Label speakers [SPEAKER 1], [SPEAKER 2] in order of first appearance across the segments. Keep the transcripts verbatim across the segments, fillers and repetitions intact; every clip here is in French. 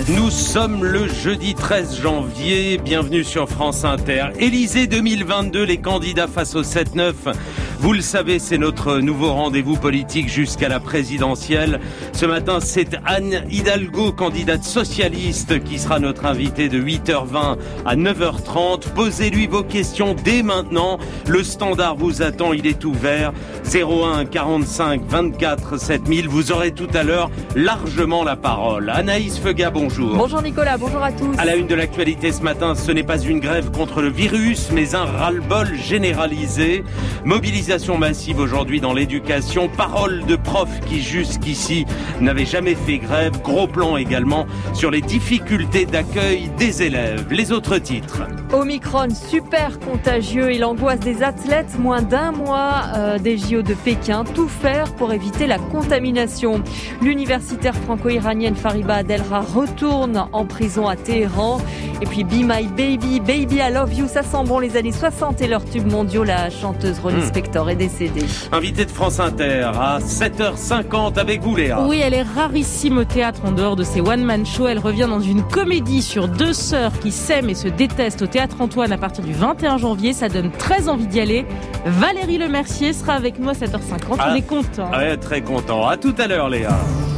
[SPEAKER 1] Nous sommes le jeudi treize janvier, bienvenue sur France Inter. Élysée deux mille vingt-deux, les candidats face au sept neuf. Vous le savez, c'est notre nouveau rendez-vous politique jusqu'à la présidentielle. Ce matin, c'est Anne Hidalgo, candidate socialiste, qui sera notre invitée de huit heures vingt à neuf heures trente. Posez-lui vos questions dès maintenant. Le standard vous attend, il est ouvert. zéro un quarante-cinq vingt-quatre sept mille. Vous aurez tout à l'heure largement la parole. Anaïs Feuga, bonjour.
[SPEAKER 2] Bonjour Nicolas, bonjour à tous.
[SPEAKER 1] À la une de l'actualité ce matin, ce n'est pas une grève contre le virus, mais un ras-le-bol généralisé. Mobilisation massive aujourd'hui dans l'éducation. Parole de profs qui jusqu'ici n'avaient jamais fait grève. Gros plan également sur les difficultés d'accueil des élèves. Les autres titres.
[SPEAKER 2] Omicron, super contagieux et l'angoisse des athlètes. Moins d'un mois euh, des J O de Pékin. Tout faire pour éviter la contamination. L'universitaire franco-iranienne Fariba Adelra retourne en prison à Téhéran. Et puis Be My Baby, Baby I Love You, ça sent bon les années soixante et leurs tubes mondiaux. La chanteuse Ronnie mmh. Spector est décédée.
[SPEAKER 1] Invitée de France Inter à sept heures cinquante avec vous Léa.
[SPEAKER 3] Oui, elle est rarissime au théâtre en dehors de ses one-man shows. Elle revient dans une comédie sur deux sœurs qui s'aiment et se détestent au théâtre Antoine à partir du vingt et un janvier. Ça donne très envie d'y aller. Valérie Lemercier sera avec nous à sept heures cinquante. Ah, on est content.
[SPEAKER 1] Ouais, très content. À tout à l'heure Léa.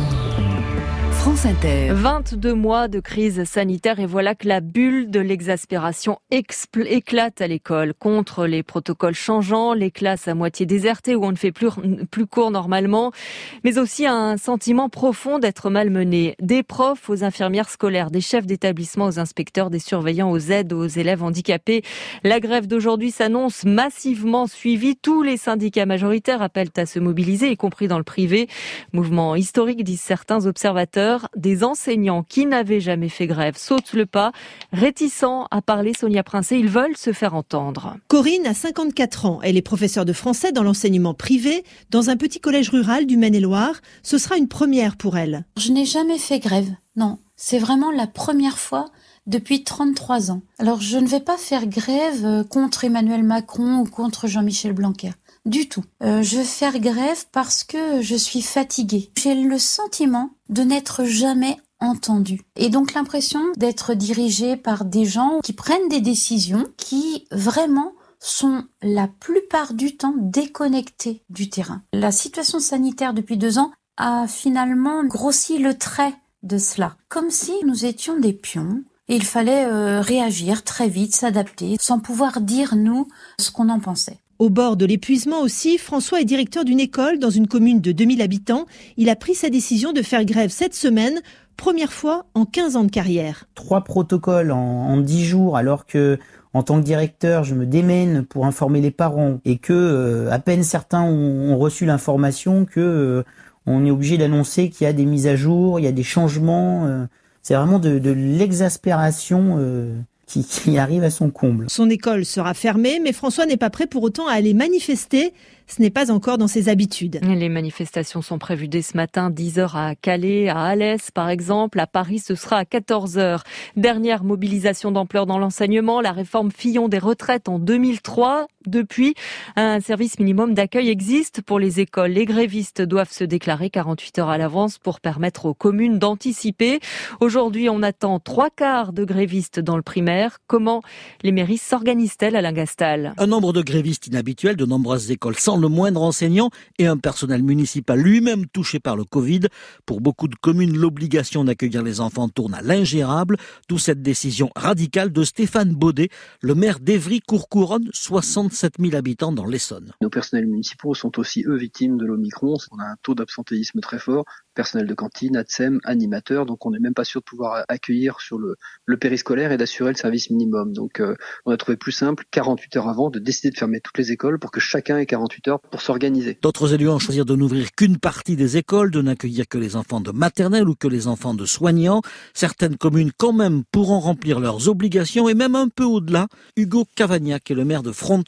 [SPEAKER 2] France Inter. vingt-deux mois de crise sanitaire et voilà que la bulle de l'exaspération expl- éclate à l'école. Contre les protocoles changeants, les classes à moitié désertées où on ne fait plus, plus cours normalement, mais aussi un sentiment profond d'être malmené. Des profs aux infirmières scolaires, des chefs d'établissement aux inspecteurs, des surveillants aux aides aux élèves handicapés. La grève d'aujourd'hui s'annonce massivement suivie. Tous les syndicats majoritaires appellent à se mobiliser, y compris dans le privé. Mouvement historique, disent certains observateurs. Des enseignants qui n'avaient jamais fait grève sautent le pas. Réticents à parler, Sonia Princet, ils veulent se faire entendre.
[SPEAKER 4] Corinne a cinquante-quatre ans. Elle est professeure de français dans l'enseignement privé dans un petit collège rural du Maine-et-Loire. Ce sera une première pour elle.
[SPEAKER 5] Je n'ai jamais fait grève, non. C'est vraiment la première fois depuis trente-trois ans. Alors je ne vais pas faire grève contre Emmanuel Macron ou contre Jean-Michel Blanquer. Du tout. Euh, je vais faire grève parce que je suis fatiguée. J'ai le sentiment de n'être jamais entendue. Et donc l'impression d'être dirigée par des gens qui prennent des décisions qui vraiment sont la plupart du temps déconnectés du terrain. La situation sanitaire depuis deux ans a finalement grossi le trait de cela. Comme si nous étions des pions. Et il fallait euh, réagir très vite, s'adapter, sans pouvoir dire nous ce qu'on en pensait.
[SPEAKER 4] Au bord de l'épuisement aussi, François est directeur d'une école dans une commune de deux mille habitants. Il a pris sa décision de faire grève cette semaine, première fois en quinze ans de carrière.
[SPEAKER 6] Trois protocoles en, en dix jours alors que, en tant que directeur, je me démène pour informer les parents et que euh, à peine certains ont, ont reçu l'information que euh, on est obligé d'annoncer qu'il y a des mises à jour, il y a des changements. Euh, c'est vraiment de, de l'exaspération euh, Qui, qui arrive à son comble.
[SPEAKER 4] Son école sera fermée, mais François n'est pas prêt pour autant à aller manifester. Ce n'est pas encore dans ses habitudes.
[SPEAKER 2] Les manifestations sont prévues dès ce matin, dix heures à Calais, à Alès par exemple. À Paris, ce sera à quatorze heures. Dernière mobilisation d'ampleur dans l'enseignement, la réforme Fillon des retraites en deux mille trois. Depuis, un service minimum d'accueil existe pour les écoles. Les grévistes doivent se déclarer quarante-huit heures à l'avance pour permettre aux communes d'anticiper. Aujourd'hui, on attend trois quarts de grévistes dans le primaire. Comment les mairies s'organisent-elles, Alain Gastal ?
[SPEAKER 7] Un nombre de grévistes inhabituel, de nombreuses écoles sans le moindre enseignant et un personnel municipal lui-même touché par le Covid. Pour beaucoup de communes, l'obligation d'accueillir les enfants tourne à l'ingérable. D'où cette décision radicale de Stéphane Baudet, le maire d'Évry-Courcouronnes, soixante-sept mille habitants dans l'Essonne.
[SPEAKER 8] Nos personnels municipaux sont aussi, eux, victimes de l'Omicron. On a un taux d'absentéisme très fort. Personnel de cantine, A T S E M, animateurs, donc on n'est même pas sûr de pouvoir accueillir sur le, le périscolaire et d'assurer le service minimum. Donc euh, on a trouvé plus simple, quarante-huit heures avant, de décider de fermer toutes les écoles pour que chacun ait quarante-huit heures pour s'organiser.
[SPEAKER 7] D'autres élus ont choisi de n'ouvrir qu'une partie des écoles, de n'accueillir que les enfants de maternelle ou que les enfants de soignants. Certaines communes quand même pourront remplir leurs obligations et même un peu au-delà. Hugo Cavagnac est le maire de Fronton.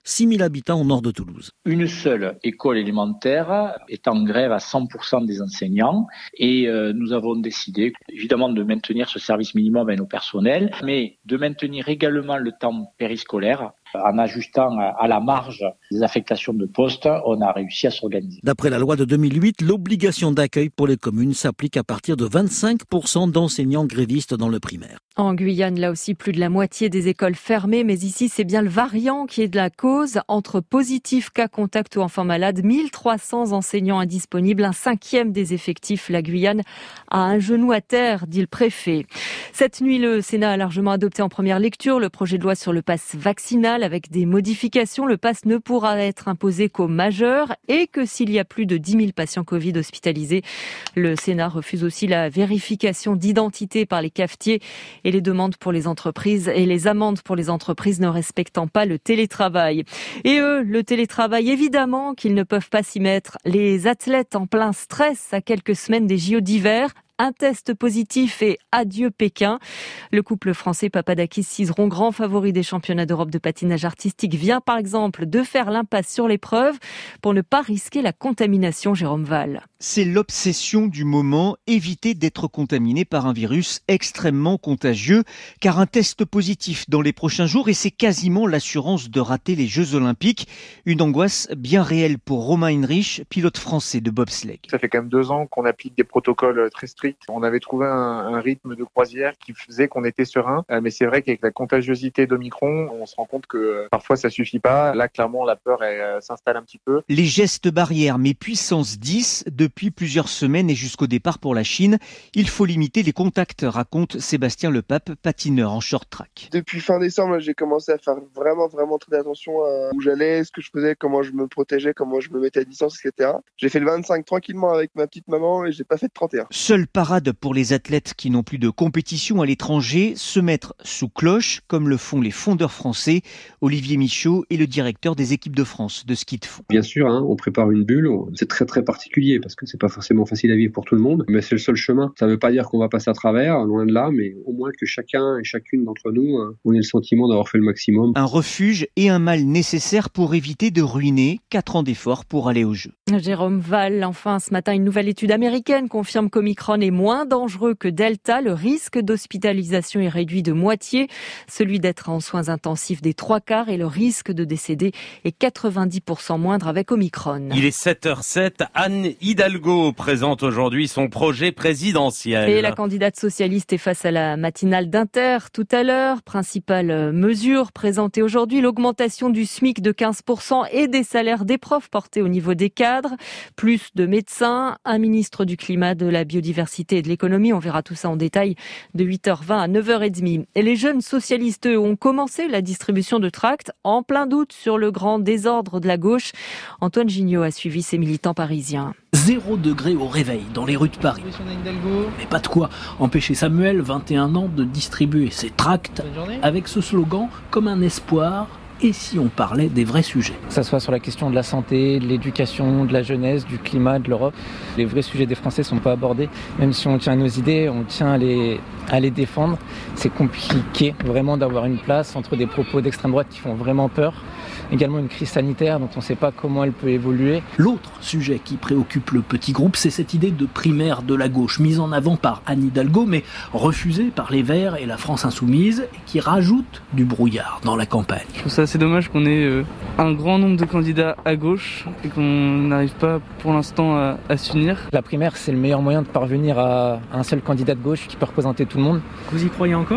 [SPEAKER 7] six mille habitants au nord de Toulouse.
[SPEAKER 9] Une seule école élémentaire est en grève à cent pour cent des enseignants et euh, nous avons décidé évidemment de maintenir ce service minimum à nos personnels, mais de maintenir également le temps périscolaire. En ajustant à la marge des affectations de postes, on a réussi à s'organiser.
[SPEAKER 7] D'après la loi de deux mille huit, l'obligation d'accueil pour les communes s'applique à partir de vingt-cinq pour cent d'enseignants grévistes dans le primaire.
[SPEAKER 2] En Guyane, là aussi, plus de la moitié des écoles fermées, mais ici, c'est bien le variant qui est de la cause. Entre positifs, cas contacts ou enfants malades, mille trois cents enseignants indisponibles, un cinquième des effectifs. La Guyane a un genou à terre, dit le préfet. Cette nuit, le Sénat a largement adopté en première lecture le projet de loi sur le pass vaccinal avec des modifications. Le pass ne pourra être imposé qu'aux majeurs et que s'il y a plus de dix mille patients Covid hospitalisés. Le Sénat refuse aussi la vérification d'identité par les cafetiers et les demandes pour les entreprises et les amendes pour les entreprises ne respectant pas le télétravail. Et eux, le télétravail, évidemment qu'ils ne peuvent pas s'y mettre. Les athlètes en plein stress à quelques semaines des J O d'hiver. Un test positif et adieu Pékin. Le couple français Papadakis-Cizeron, grand favori des championnats d'Europe de patinage artistique, vient par exemple de faire l'impasse sur l'épreuve pour ne pas risquer la contamination. Jérôme Val.
[SPEAKER 10] C'est l'obsession du moment, éviter d'être contaminé par un virus extrêmement contagieux, car un test positif dans les prochains jours et c'est quasiment l'assurance de rater les Jeux Olympiques. Une angoisse bien réelle pour Romain Heinrich, pilote français de bobsleigh.
[SPEAKER 11] Ça fait quand même deux ans qu'on applique des protocoles très stricts. On avait trouvé un, un rythme de croisière qui faisait qu'on était serein, euh, mais c'est vrai qu'avec la contagiosité d'Omicron, on se rend compte que euh, parfois ça suffit pas. Là, clairement, la peur elle, euh, s'installe un petit peu.
[SPEAKER 10] Les gestes barrières, mais puissance dix, depuis plusieurs semaines et jusqu'au départ pour la Chine, il faut limiter les contacts, raconte Sébastien Lepape, patineur en short track.
[SPEAKER 12] Depuis fin décembre, j'ai commencé à faire vraiment, vraiment très attention à où j'allais, ce que je faisais, comment je me protégeais, comment je me mettais à distance, et cetera. J'ai fait le vingt-cinq tranquillement avec ma petite maman et j'ai pas fait de trente et un.
[SPEAKER 10] Seul parade pour les athlètes qui n'ont plus de compétition à l'étranger, se mettre sous cloche, comme le font les fondeurs français. Olivier Michaud est le directeur des équipes de France de ski de fond.
[SPEAKER 13] Bien sûr, hein, on prépare une bulle, c'est très très particulier parce que c'est pas forcément facile à vivre pour tout le monde, mais c'est le seul chemin. Ça veut pas dire qu'on va passer à travers, loin de là, mais au moins que chacun et chacune d'entre nous, euh, on ait le sentiment d'avoir fait le maximum.
[SPEAKER 10] Un refuge et un mal nécessaire pour éviter de ruiner quatre ans d'efforts pour aller aux Jeux.
[SPEAKER 2] Jérôme Val, enfin ce matin, une nouvelle étude américaine confirme qu'Omicron est moins dangereux que Delta. Le risque d'hospitalisation est réduit de moitié, celui d'être en soins intensifs des trois quarts et le risque de décéder est quatre-vingt-dix pour cent moindre avec Omicron.
[SPEAKER 1] Il est sept heures zéro sept. Anne Hidalgo présente aujourd'hui son projet présidentiel.
[SPEAKER 2] Et la candidate socialiste est face à la matinale d'Inter tout à l'heure. Principale mesure présentée aujourd'hui, l'augmentation du SMIC de quinze pour cent et des salaires des profs portés au niveau des cadres. Plus de médecins, un ministre du climat, de la biodiversité et de l'économie. On verra tout ça en détail de huit heures vingt à neuf heures trente. Et les jeunes socialistes, eux, ont commencé la distribution de tracts en plein doute sur le grand désordre de la gauche. Antoine Gignot a suivi ces militants parisiens.
[SPEAKER 14] Zéro degré au réveil dans les rues de Paris. Mais pas de quoi empêcher Samuel, vingt et un ans, de distribuer ses tracts avec ce slogan comme un espoir. Et si on parlait des vrais sujets ?
[SPEAKER 15] Que ça soit sur la question de la santé, de l'éducation, de la jeunesse, du climat, de l'Europe. Les vrais sujets des Français ne sont pas abordés. Même si on tient à nos idées, on tient à les, à les défendre. C'est compliqué vraiment d'avoir une place entre des propos d'extrême droite qui font vraiment peur. Également une crise sanitaire dont on ne sait pas comment elle peut évoluer.
[SPEAKER 14] L'autre sujet qui préoccupe le petit groupe, c'est cette idée de primaire de la gauche, mise en avant par Anne Hidalgo, mais refusée par les Verts et la France Insoumise, et qui rajoute du brouillard dans la campagne.
[SPEAKER 16] Je trouve ça assez dommage qu'on ait euh, un grand nombre de candidats à gauche et qu'on n'arrive pas pour l'instant à, à s'unir.
[SPEAKER 15] La primaire, c'est le meilleur moyen de parvenir à un seul candidat de gauche qui peut représenter tout le monde.
[SPEAKER 17] Vous y croyez encore ?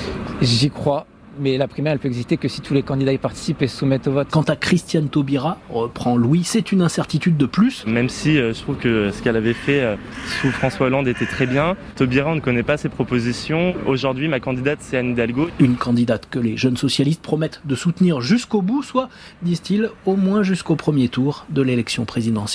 [SPEAKER 15] J'y crois. Mais la primaire, elle peut exister que si tous les candidats y participent et se soumettent au vote.
[SPEAKER 14] Quant à Christiane Taubira, reprend Louis, c'est une incertitude de plus.
[SPEAKER 18] Même si euh, je trouve que ce qu'elle avait fait euh, sous François Hollande était très bien. Taubira, on ne connaît pas ses propositions. Aujourd'hui, ma candidate, c'est Anne Hidalgo.
[SPEAKER 14] Une candidate que les jeunes socialistes promettent de soutenir jusqu'au bout, soit, disent-ils, au moins jusqu'au premier tour de l'élection présidentielle.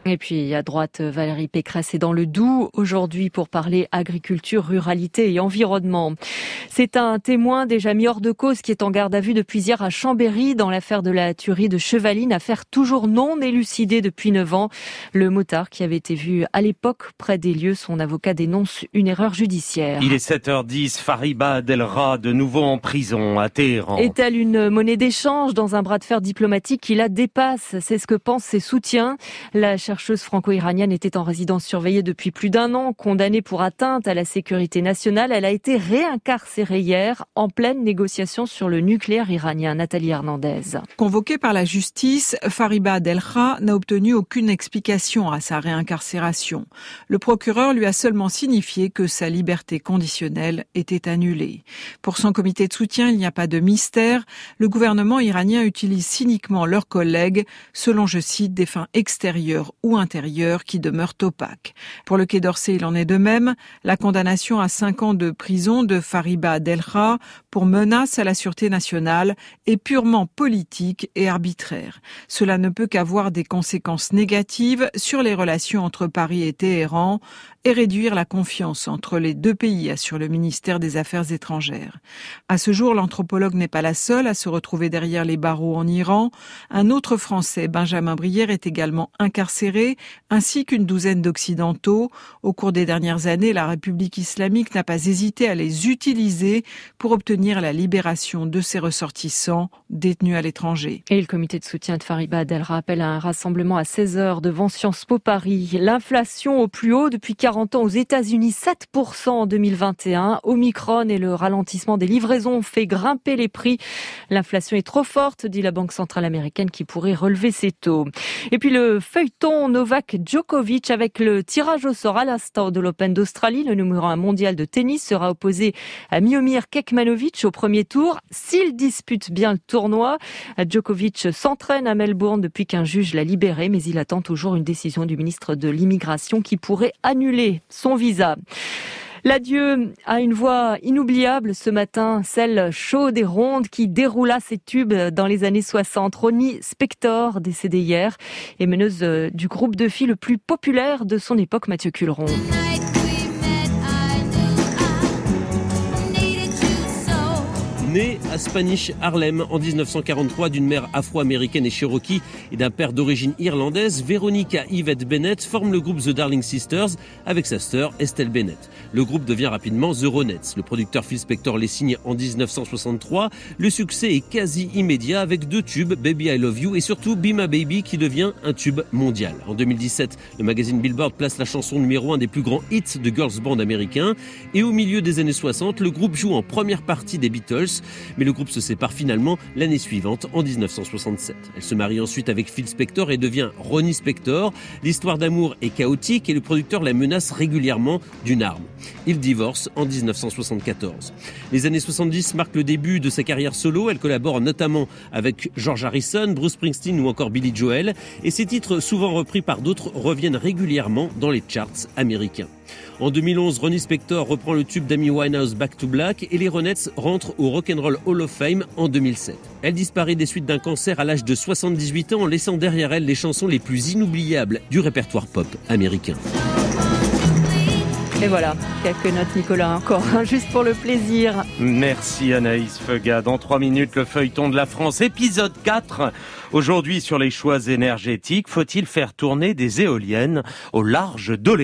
[SPEAKER 2] Et puis à droite, Valérie Pécresse est dans le Doubs aujourd'hui pour parler agriculture, ruralité et environnement. C'est un témoin déjà mis hors de cause qui est en garde à vue depuis hier à Chambéry dans l'affaire de la tuerie de Chevaline, affaire toujours non élucidée depuis neuf ans. Le motard qui avait été vu à l'époque près des lieux, son avocat dénonce une erreur judiciaire.
[SPEAKER 1] Il est sept heures dix, Fariba Adelra de nouveau en prison à Téhéran.
[SPEAKER 2] Est-elle une monnaie d'échange dans un bras de fer diplomatique qui la dépasse? C'est ce que pensent ses soutiens. La chercheuse franco-iranienne était en résidence surveillée depuis plus d'un an, condamnée pour atteinte à la sécurité nationale. Elle a été réincarcérée hier en pleine négociation sur le nucléaire iranien. Nathalie Hernandez.
[SPEAKER 17] Convoquée par la justice, Fariba Adelra n'a obtenu aucune explication à sa réincarcération. Le procureur lui a seulement signifié que sa liberté conditionnelle était annulée. Pour son comité de soutien, il n'y a pas de mystère. Le gouvernement iranien utilise cyniquement leurs collègues, selon, je cite, des fins extérieures ou intérieures qui demeurent opaques. Pour le Quai d'Orsay, il en est de même. La condamnation à cinq ans de prison de Fariba Adelra pour menace à la sûreté nationale est purement politique et arbitraire. Cela ne peut qu'avoir des conséquences négatives sur les relations entre Paris et Téhéran et réduire la confiance entre les deux pays, assure le ministère des Affaires étrangères. À ce jour, l'anthropologue n'est pas la seule à se retrouver derrière les barreaux en Iran. Un autre Français, Benjamin Brière, est également incarcéré, ainsi qu'une douzaine d'Occidentaux. Au cours des dernières années, la République islamique n'a pas hésité à les utiliser pour obtenir la libération de ses ressortissants détenus à l'étranger.
[SPEAKER 2] Et le comité de soutien de Fariba Adelra appelle à un rassemblement à seize heures devant Sciences Po Paris. L'inflation au plus haut depuis quarante ans aux États-Unis, sept pour cent en deux mille vingt et un. Omicron et le ralentissement des livraisons ont fait grimper les prix. L'inflation est trop forte, dit la Banque centrale américaine, qui pourrait relever ses taux. Et puis le feuilleton Novak Djokovic avec le tirage au sort à l'instant de l'Open d'Australie. Le numéro un mondial de tennis sera opposé à Miomir Kekmanovic au premier tour. S'il dispute bien le tournoi, Djokovic s'entraîne à Melbourne depuis qu'un juge l'a libéré, mais il attend toujours une décision du ministre de l'Immigration qui pourrait annuler son visa. L'adieu à une voix inoubliable ce matin, celle chaude et ronde qui déroula ses tubes dans les années soixante. Ronnie Spector, décédée hier, et meneuse du groupe de filles le plus populaire de son époque, Mathieu Culeron.
[SPEAKER 1] Née à Spanish Harlem en dix-neuf cent quarante-trois d'une mère afro-américaine et cherokee et d'un père d'origine irlandaise, Veronica Yvette Bennett forme le groupe The Darling Sisters avec sa sœur Estelle Bennett. Le groupe devient rapidement The Ronettes. Le producteur Phil Spector les signe en dix-neuf cent soixante-trois. Le succès est quasi immédiat avec deux tubes, Baby I Love You et surtout Be My Baby qui devient un tube mondial. En deux mille dix-sept, le magazine Billboard place la chanson numéro un des plus grands hits de girls band américains. Et au milieu des années soixante, le groupe joue en première partie des Beatles. Mais le groupe se sépare finalement l'année suivante, en dix-neuf cent soixante-sept. Elle se marie ensuite avec Phil Spector et devient Ronnie Spector. L'histoire d'amour est chaotique et le producteur la menace régulièrement d'une arme. Ils divorcent en dix-neuf cent soixante-quatorze. Les années soixante-dix marquent le début de sa carrière solo. Elle collabore notamment avec George Harrison, Bruce Springsteen ou encore Billy Joel. Et ses titres, souvent repris par d'autres, reviennent régulièrement dans les charts américains. En deux mille onze, Ronnie Spector reprend le tube d'Amy Winehouse Back to Black et les Ronettes rentrent au Rock'n'Roll Hall of Fame en deux mille sept. Elle disparaît des suites d'un cancer à l'âge de soixante-dix-huit ans en laissant derrière elle les chansons les plus inoubliables du répertoire pop américain.
[SPEAKER 2] Et voilà, quelques notes Nicolas encore, hein, juste pour le plaisir.
[SPEAKER 1] Merci Anaïs Feuga. Dans trois minutes, le feuilleton de la France, épisode quatre. Aujourd'hui sur les choix énergétiques, faut-il faire tourner des éoliennes au large d'Oléron ?